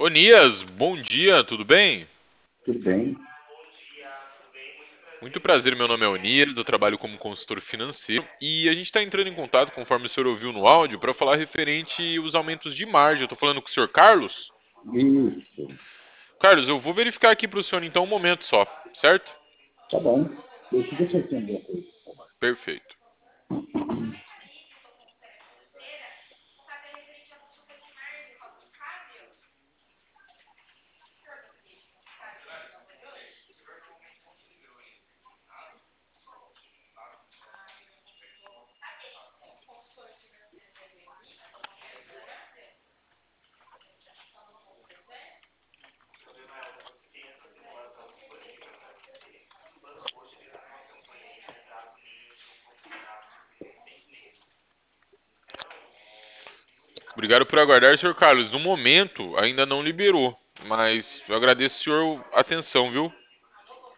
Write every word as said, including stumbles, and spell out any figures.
Onias, bom dia, tudo bem? Tudo bem? Muito prazer, meu nome é Onias, eu trabalho como consultor financeiro e a gente está entrando em contato, conforme o senhor ouviu no áudio, para falar referente aos aumentos de margem. Eu estou falando com o senhor Carlos? Isso, Carlos, eu vou verificar aqui para o senhor então um momento só, certo? tá bom. Deixa eu ver se eu tenho alguma coisa. Perfeito. Obrigado por aguardar, senhor Carlos. No momento, ainda não liberou, mas eu agradeço, senhor, a atenção, viu?